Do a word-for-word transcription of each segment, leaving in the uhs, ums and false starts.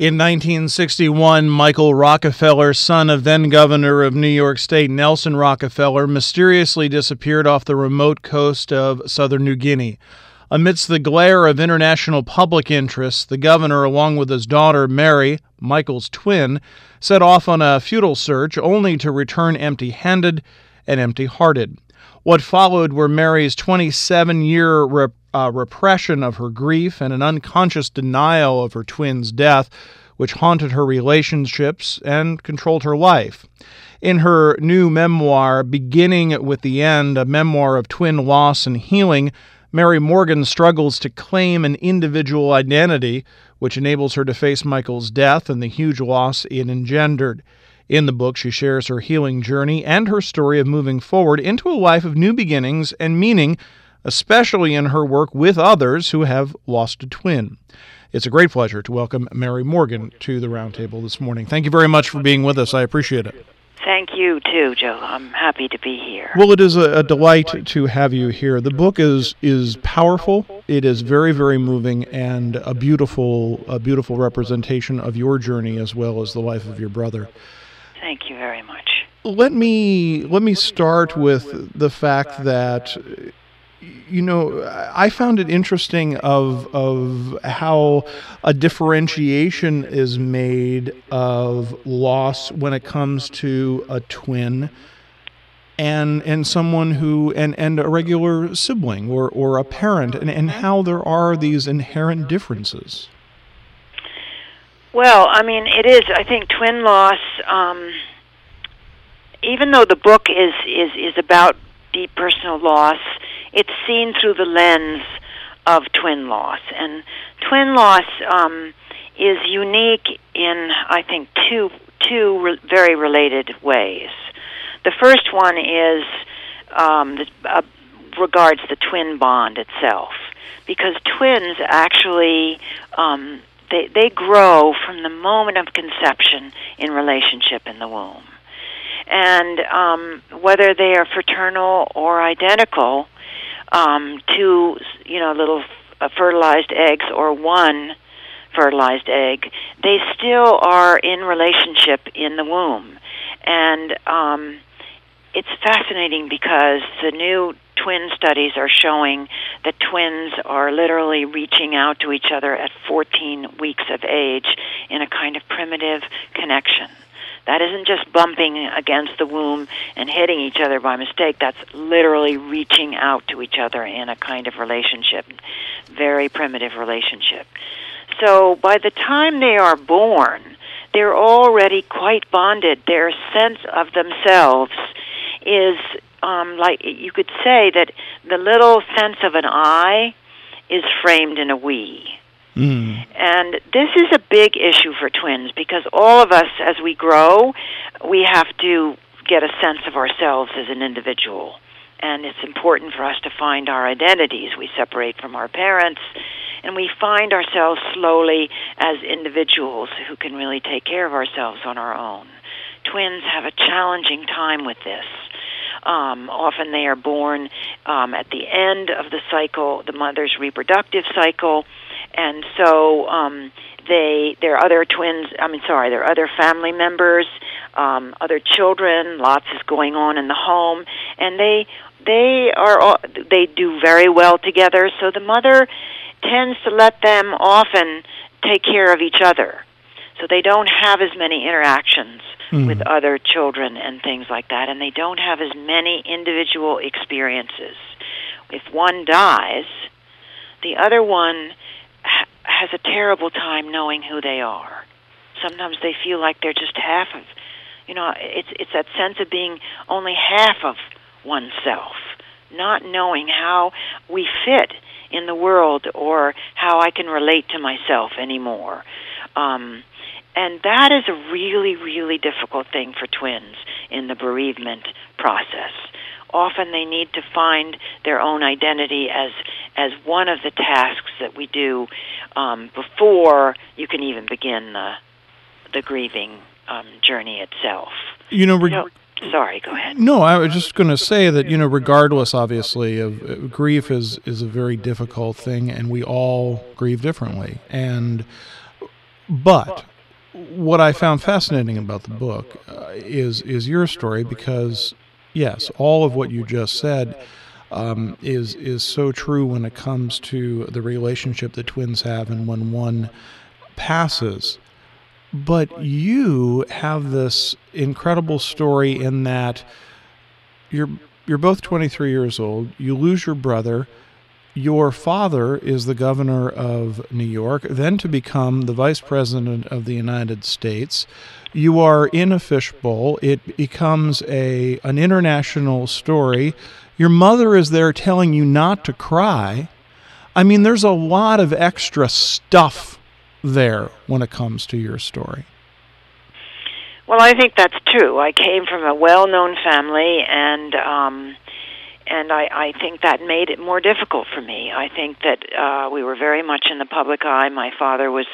In nineteen sixty-one, Michael Rockefeller, son of then-governor of New York State Nelson Rockefeller, mysteriously disappeared off the remote coast of southern New Guinea. Amidst the glare of international public interest, the governor, along with his daughter Mary, Michael's twin, set off on a futile search only to return empty-handed and empty-hearted. What followed were Mary's twenty-seven-year rep- uh, repression of her grief and an unconscious denial of her twin's death, which haunted her relationships and controlled her life. In her new memoir, Beginning with the End, a memoir of twin loss and healing, Mary Morgan struggles to claim an individual identity, which enables her to face Michael's death and the huge loss it engendered. In the book, she shares her healing journey and her story of moving forward into a life of new beginnings and meaning, especially in her work with others who have lost a twin. It's a great pleasure to welcome Mary Morgan to the Roundtable this morning. Thank you very much for being with us. I appreciate it. Thank you, too, Joe. I'm happy to be here. Well, it is a, a delight to have you here. The book is is powerful. It is very, very moving and a beautiful, a beautiful representation of your journey as well as the life of your brother. Thank you very much. Let me let me start with the fact that, you know, I found it interesting of of how a differentiation is made of loss when it comes to a twin and and someone who and, and a regular sibling or, or a parent, and, and how there are these inherent differences. Well, I mean, it is, I think, twin loss, um, even though the book is, is, is about deep personal loss, it's seen through the lens of twin loss. And twin loss um, is unique in, I think, two two re- very related ways. The first one is um, the, uh, regards the twin bond itself, because twins actually um, they they grow from the moment of conception in relationship in the womb, and um, whether they are fraternal or identical. Um, two, you know, little uh, fertilized eggs or one fertilized egg, they still are in relationship in the womb. And um, it's fascinating because the new twin studies are showing that twins are literally reaching out to each other at fourteen weeks of age in a kind of primitive connection. That isn't just bumping against the womb and hitting each other by mistake. That's literally reaching out to each other in a kind of relationship, very primitive relationship. So by the time they are born, they're already quite bonded. Their sense of themselves is, um, like you could say that the little sense of an I is framed in a we. Mm. And this is a big issue for twins because all of us, as we grow, we have to get a sense of ourselves as an individual. And it's important for us to find our identities. We separate from our parents, and we find ourselves slowly as individuals who can really take care of ourselves on our own. Twins have a challenging time with this. Um, often they are born um, at the end of the cycle, the mother's reproductive cycle, and so um, they, there are other twins, I mean, sorry, there are other family members, um, other children, lots is going on in the home, and they, they are, all, they do very well together, so the mother tends to let them often take care of each other, so they don't have as many interactions mm. with other children and things like that, and they don't have as many individual experiences. If one dies, the other one ha- has a terrible time knowing who they are. Sometimes they feel like they're just half of, you know, it's it's that sense of being only half of oneself, not knowing how we fit in the world or how I can relate to myself anymore. Um, and that is a really, really difficult thing for twins in the bereavement process. Often they need to find their own identity as as one of the tasks that we do um, before you can even begin the the grieving um, journey itself. You know, reg- you know, sorry, go ahead. No, I was just going to say that, you know, regardless, obviously, of uh, grief is is a very difficult thing, and we all grieve differently. And but what I found fascinating about the book uh, is is your story, because yes, all of what you just said um, is is so true when it comes to the relationship that twins have and when one passes. But you have this incredible story in that you're you're both twenty-three years old. You lose your brother. Your father is the governor of New York, then to become the vice president of the United States. You are in a fishbowl. It becomes a an international story. Your mother is there telling you not to cry. I mean, there's a lot of extra stuff there when it comes to your story. Well, I think that's true. I came from a well-known family, and um, and I, I think that made it more difficult for me. I think that uh, we were very much in the public eye. My father was,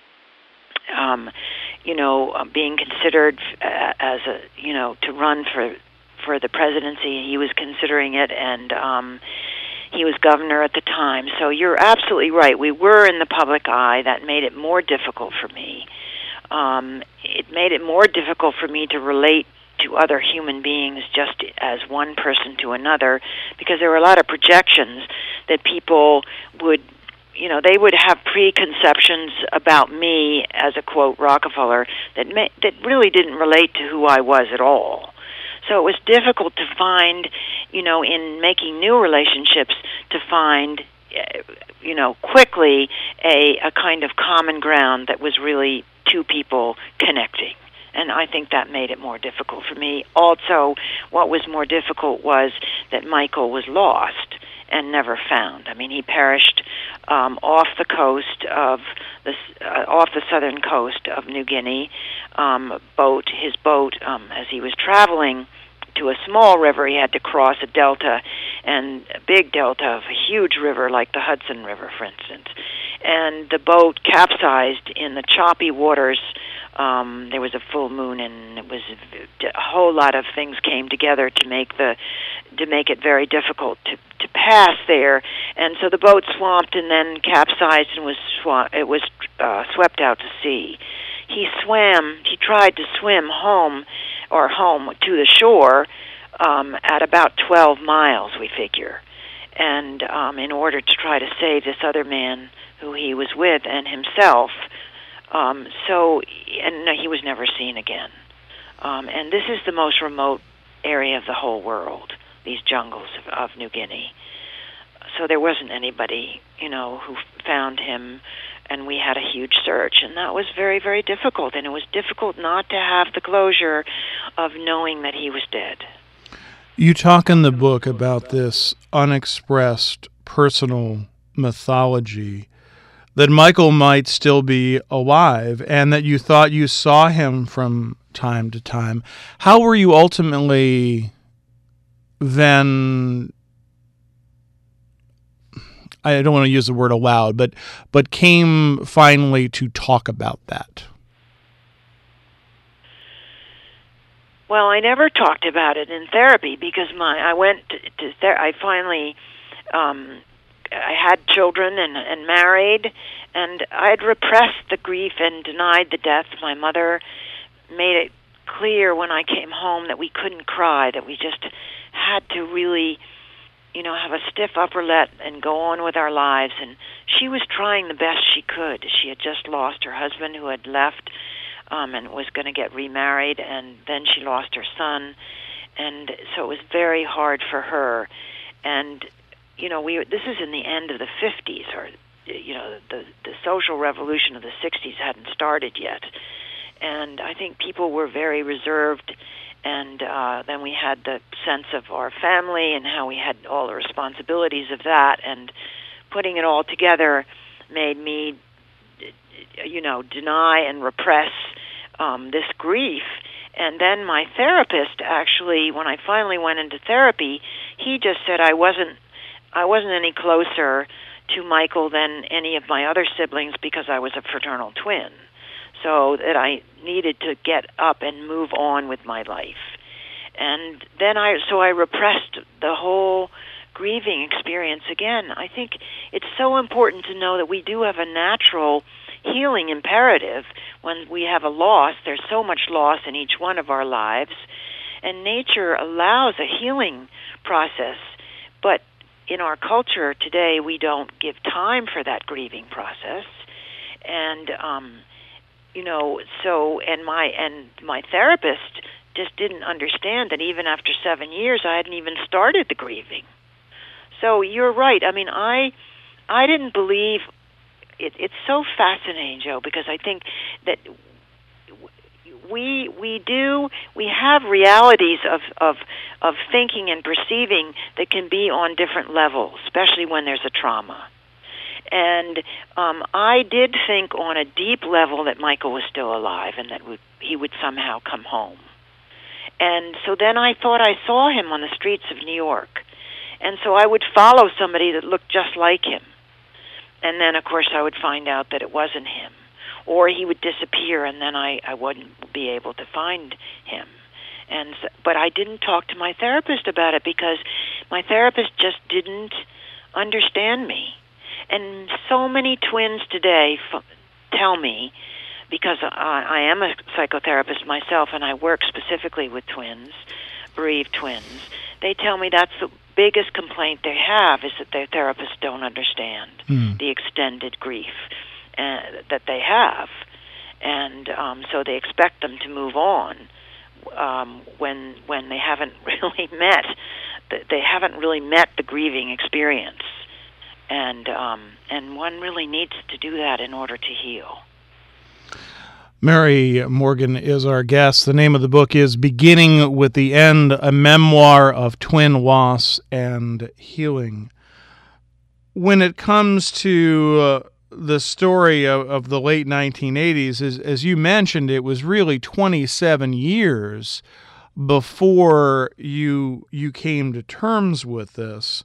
um, you know, uh, being considered uh, as a, you know, to run for for the presidency. He was considering it, and um, he was governor at the time. So you're absolutely right. We were in the public eye. That made it more difficult for me. Um, it made it more difficult for me to relate to other human beings just as one person to another, because there were a lot of projections that people would, you know, they would have preconceptions about me as a, quote, Rockefeller that may, that really didn't relate to who I was at all. So it was difficult to find, you know, in making new relationships, to find, you know, quickly a, a kind of common ground that was really two people connecting. And I think that made it more difficult for me. Also, what was more difficult was that Michael was lost and never found. I mean, he perished um, off the coast of the uh, off the southern coast of New Guinea. Um, boat, his boat, um, as he was traveling to a small river, he had to cross a delta, and a big delta of a huge river like the Hudson River, for instance. And the boat capsized in the choppy waters. Um, there was a full moon, and it was a whole lot of things came together to make the to make it very difficult to to pass there. And so the boat swamped and then capsized and was swa- it was uh, swept out to sea. He swam. He tried to swim home or home to the shore um, at about twelve miles, we figure, and um, in order to try to save this other man who he was with and himself. Um, so, and no, he was never seen again. Um, and this is the most remote area of the whole world, these jungles of, of New Guinea. So there wasn't anybody, you know, who found him, and we had a huge search. And that was very, very difficult. And it was difficult not to have the closure of knowing that he was dead. You talk in the book about this unexpressed personal mythology that Michael might still be alive and that you thought you saw him from time to time. How were you ultimately then, I don't want to use the word allowed, but but came finally to talk about that? Well, I never talked about it in therapy because my I went to, to ther- I finally um I had children and, and married, and I had repressed the grief and denied the death. My mother made it clear when I came home that we couldn't cry, that we just had to really, you know, have a stiff upper lip and go on with our lives. And she was trying the best she could. She had just lost her husband, who had left um, and was going to get remarried, and then she lost her son. And so it was very hard for her. And you know, we this is in the end of the fifties, or, you know, the the social revolution of the sixties hadn't started yet. And I think people were very reserved, and uh, then we had the sense of our family and how we had all the responsibilities of that, and putting it all together made me, you know, deny and repress um, this grief. And then my therapist, actually, when I finally went into therapy, he just said I wasn't I wasn't any closer to Michael than any of my other siblings because I was a fraternal twin. So that I needed to get up and move on with my life. And then I, so I repressed the whole grieving experience again. I think it's so important to know that we do have a natural healing imperative. When we have a loss, there's so much loss in each one of our lives, and nature allows a healing process. But in our culture today, we don't give time for that grieving process. And um, you know, so and my and my therapist just didn't understand that even after seven years, I hadn't even started the grieving. So you're right. I mean, I I didn't believe it. It's so fascinating, Joe, because I think that we we do we have realities of of of thinking and perceiving that can be on different levels, especially when there's a trauma. And um, I did think on a deep level that Michael was still alive and that would, he would somehow come home. And so then I thought I saw him on the streets of New York. And so I would follow somebody that looked just like him. And then, of course, I would find out that it wasn't him. Or he would disappear, and then I, I wouldn't be able to find him. And so, but I didn't talk to my therapist about it because my therapist just didn't understand me. And so many twins today f- tell me, because I, I am a psychotherapist myself and I work specifically with twins, bereaved twins, they tell me that's the biggest complaint they have is that their therapists don't understand mm. the extended grief uh, that they have. And um, so they expect them to move on um, when when they haven't really met, they haven't really met the grieving experience. And um, and one really needs to do that in order to heal. Mary Morgan is our guest. The name of the book is Beginning with the End, a memoir of twin loss and healing. When it comes to uh, the story of, of the late nineteen eighties, as, as you mentioned, it was really twenty-seven years before you you came to terms with this.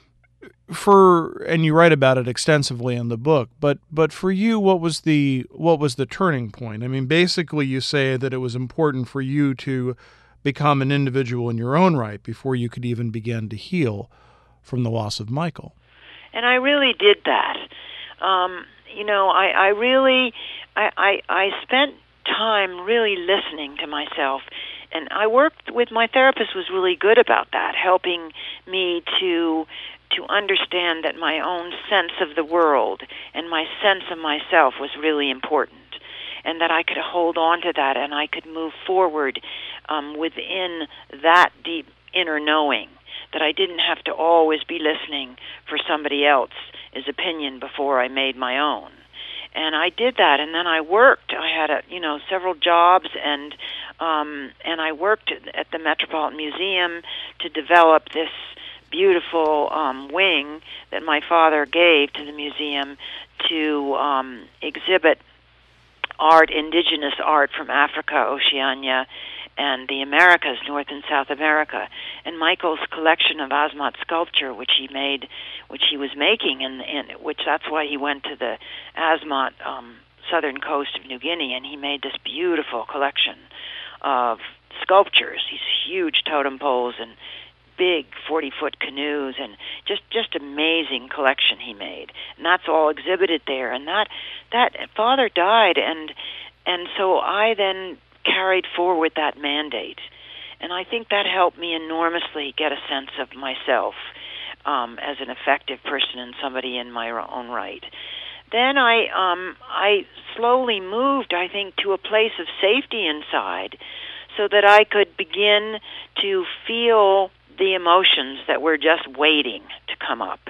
For and you write about it extensively in the book, but but for you, what was the what was the turning point? I mean, basically, you say that it was important for you to become an individual in your own right before you could even begin to heal from the loss of Michael. And I really did that. Um, you know, I, I really I, I I spent time really listening to myself. And I worked with my therapist was really good about that, helping me to to understand that my own sense of the world and my sense of myself was really important, and that I could hold on to that and I could move forward um, within that deep inner knowing, that I didn't have to always be listening for somebody else's opinion before I made my own. And I did that, and then I worked. I had a, you know several jobs, and um, and I worked at the Metropolitan Museum to develop this beautiful um, wing that my father gave to the museum to um, exhibit art, indigenous art from Africa, Oceania, and the Americas, North and South America. And Michael's collection of Asmat sculpture, which he made, which he was making, and, and which that's why he went to the Asmat um, southern coast of New Guinea, and he made this beautiful collection of sculptures, these huge totem poles and big forty-foot canoes, and just just amazing collection he made. And that's all exhibited there. And that that father died, and and so I then carried forward that mandate. And I think that helped me enormously get a sense of myself um, as an effective person and somebody in my own right. Then I um, I slowly moved, I think, to a place of safety inside, so that I could begin to feel the emotions that were just waiting to come up.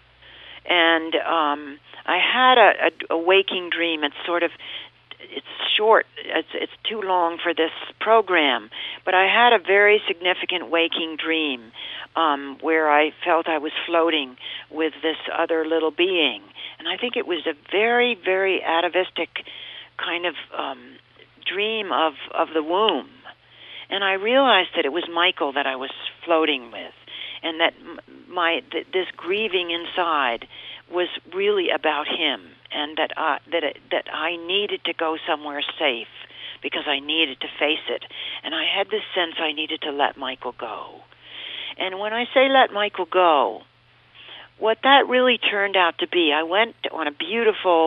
And um, I had a, a, a waking dream. It's sort of, it's short, it's, it's too long for this program, but I had a very significant waking dream um, where I felt I was floating with this other little being. And I think it was a very, very atavistic kind of um, dream of, of the womb. And I realized that it was Michael that I was floating with, and that my th- this grieving inside was really about him, and that I, that it, that I needed to go somewhere safe because I needed to face it. And I had this sense I needed to let Michael go. And when I say let Michael go, what that really turned out to be, I went on a beautiful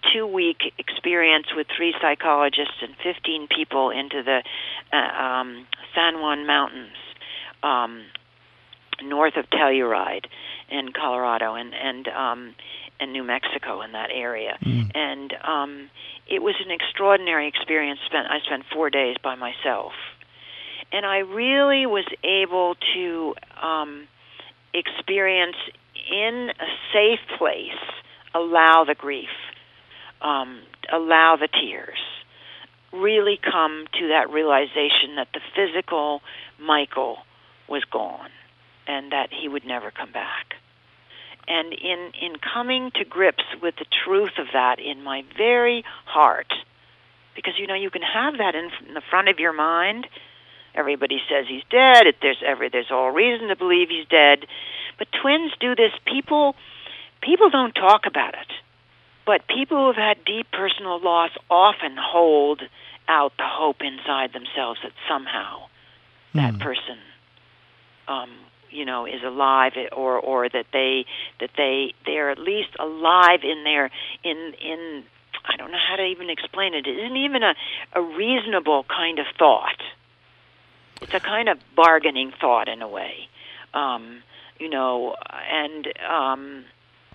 two-week experience with three psychologists and fifteen people into the uh, um, San Juan Mountains, um, north of Telluride in Colorado and and um, and New Mexico, in that area. Mm. And um, it was an extraordinary experience. Spent I spent four days by myself, and I really was able to um, experience in a safe place, allow the grief, um, allow the tears, really come to that realization that the physical Michael was gone and that he would never come back. And in, in coming to grips with the truth of that in my very heart, because, you know, you can have that in, in the front of your mind. Everybody says he's dead. It, there's every there's all reason to believe he's dead. But twins do this. People people don't talk about it. But people who have had deep personal loss often hold out the hope inside themselves that somehow mm. that person, um, you know, is alive, or or that they that they they are at least alive in their in in I don't know how to even explain it. It isn't even a, a reasonable kind of thought. It's a kind of bargaining thought in a way, um, you know, and um,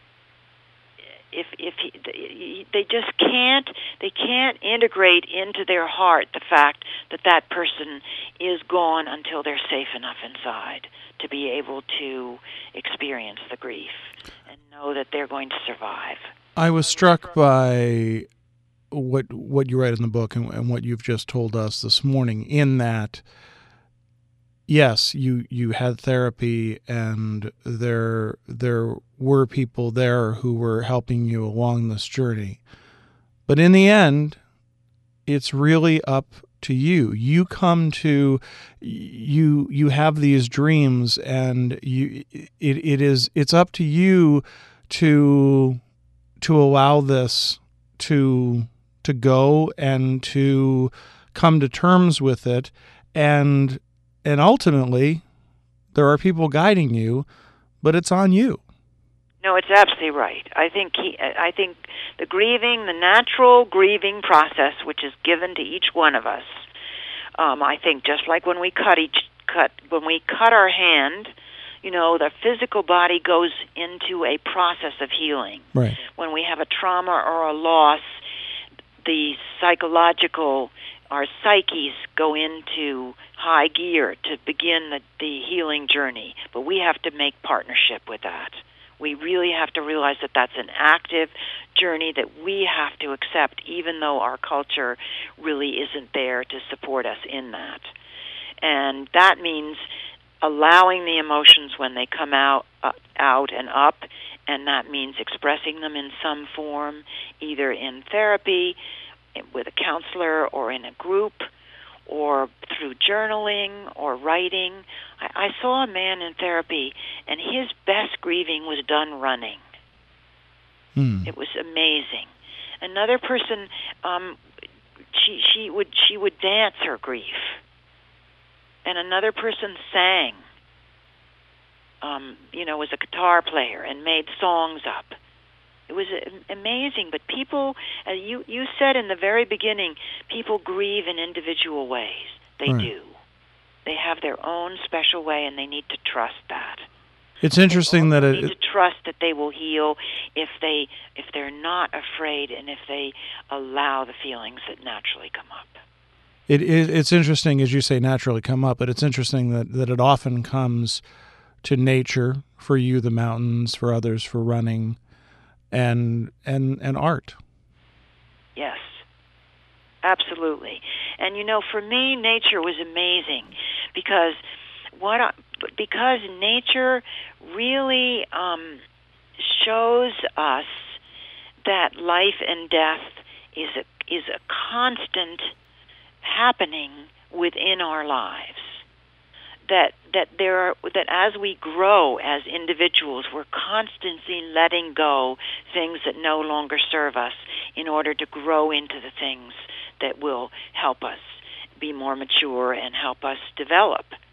if if he, they just can't they can't integrate into their heart the fact that that person is gone until they're safe enough inside to be able to experience the grief and know that they're going to survive. I was struck by what what you write in the book and, and what you've just told us this morning, in that, yes, you, you had therapy and there there were people there who were helping you along this journey. But in the end, it's really up to you. You come to you you have these dreams, and you it, it is it's up to you to to allow this to to go and to come to terms with it, and and ultimately there are people guiding you, but it's on you. No, it's absolutely right. I think he, I think the grieving, the natural grieving process, which is given to each one of us. Um, I think just like when we cut each cut, when we cut our hand, you know, the physical body goes into a process of healing. Right. When we have a trauma or a loss, the psychological, our psyches go into high gear to begin the, the healing journey. But we have to make partnership with that. We really have to realize that that's an active journey that we have to accept, even though our culture really isn't there to support us in that. And that means allowing the emotions when they come out, uh, out and up, and that means expressing them in some form, either in therapy, with a counselor, or in a group, or through journaling or writing. I, I saw a man in therapy, and his best grieving was done running. Hmm. It was amazing. Another person, um, she she would she would dance her grief, and another person sang. Um, you know, was a guitar player and made songs up. It was amazing. But people, as you, you said in the very beginning, people grieve in individual ways. They right. do. They have their own special way, and they need to trust that. It's interesting they that it... need to trust that they will heal if they if they're not afraid and if they allow the feelings that naturally come up. It is. It's interesting, as you say, naturally come up, but it's interesting that, that it often comes to nature, for you, the mountains, for others, for running, and and and art. Yes, absolutely. And you know, for me, nature was amazing because what I, because nature really um, shows us that life and death is a is a constant happening within our lives. That that there are, that as we grow as individuals, we're constantly letting go things that no longer serve us in order to grow into the things that will help us be more mature and help us develop.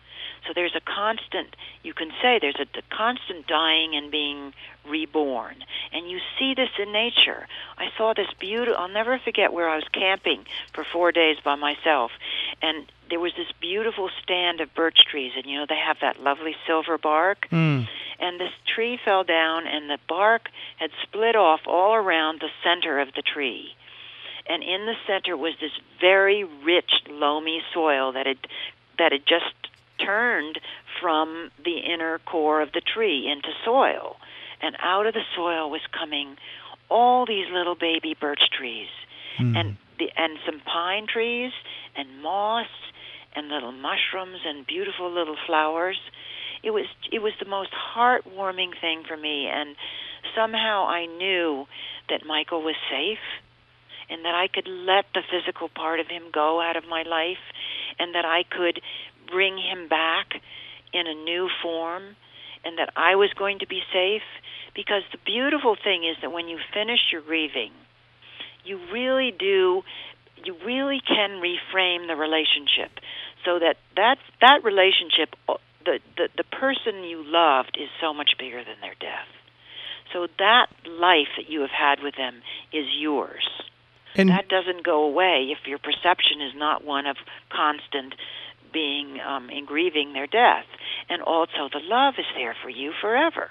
So there's a constant, you can say there's a, a constant dying and being reborn. And you see this in nature. I saw this beautiful, I'll never forget where I was camping for four days by myself. And there was this beautiful stand of birch trees. And, you know, they have that lovely silver bark. Mm. And this tree fell down, and the bark had split off all around the center of the tree. And in the center was this very rich, loamy soil that had that had just turned from the inner core of the tree into soil. And out of the soil was coming all these little baby birch trees, mm. and the and some pine trees and moss and little mushrooms and beautiful little flowers. It was it was the most heartwarming thing for me, and somehow I knew that Michael was safe, and that I could let the physical part of him go out of my life, and that I could bring him back in a new form, and that I was going to be safe. Because the beautiful thing is that when you finish your grieving, you really do, you really can reframe the relationship, so that that, that relationship, the, the, the person you loved is so much bigger than their death. So that life that you have had with them is yours. And that doesn't go away if your perception is not one of constant being um, in grieving their death. And also the love is there for you forever.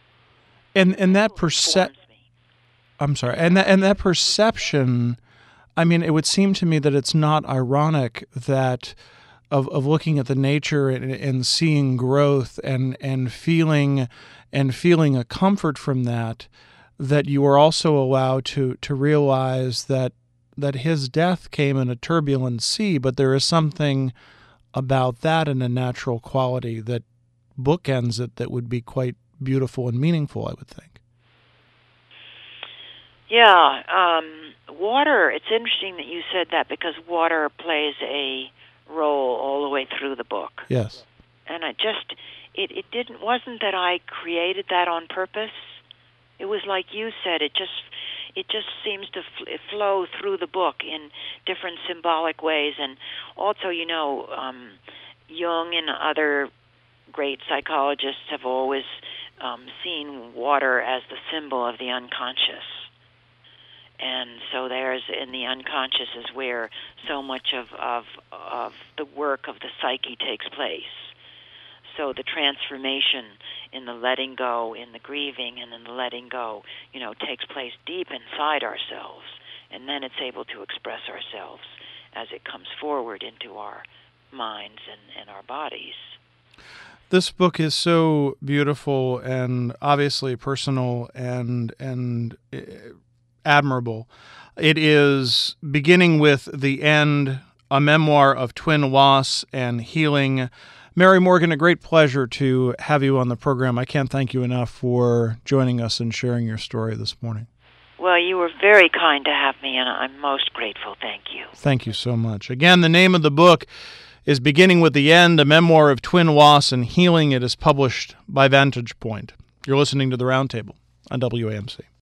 And and that percep I'm sorry, and that and that perception, I mean, it would seem to me that it's not ironic that of of looking at the nature and, and seeing growth and and feeling and feeling a comfort from that, that you were also allowed to to realize that that his death came in a turbulent sea, but there is something about that in a natural quality that bookends it that would be quite beautiful and meaningful, I would think. Yeah, um, water, it's interesting that you said that, because water plays a role all the way through the book. Yes. And I just, it, it didn't, wasn't that I created that on purpose. It was like you said, it just, it just seems to fl- flow through the book in different symbolic ways. And also, you know, um, Jung and other great psychologists have always um, seen water as the symbol of the unconscious. And so there's, in the unconscious is where so much of, of, of the work of the psyche takes place. So the transformation in the letting go, in the grieving, and in the letting go, you know, takes place deep inside ourselves. And then it's able to express ourselves as it comes forward into our minds and, and our bodies. This book is so beautiful and obviously personal and and uh, admirable. It is beginning with The End, a memoir of twin loss and healing. Mary Morgan, a great pleasure to have you on the program. I can't thank you enough for joining us and sharing your story this morning. Well, you were very kind to have me, and I'm most grateful. Thank you. Thank you so much. Again, the name of the book is Beginning with the End, a memoir of twin loss and healing. It is published by Vantage Point. You're listening to The Roundtable on W A M C.